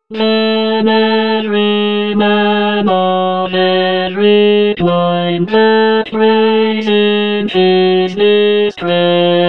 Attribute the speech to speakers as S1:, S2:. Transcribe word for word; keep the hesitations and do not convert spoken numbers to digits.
S1: Then every mammal, every twine that prays in his distress.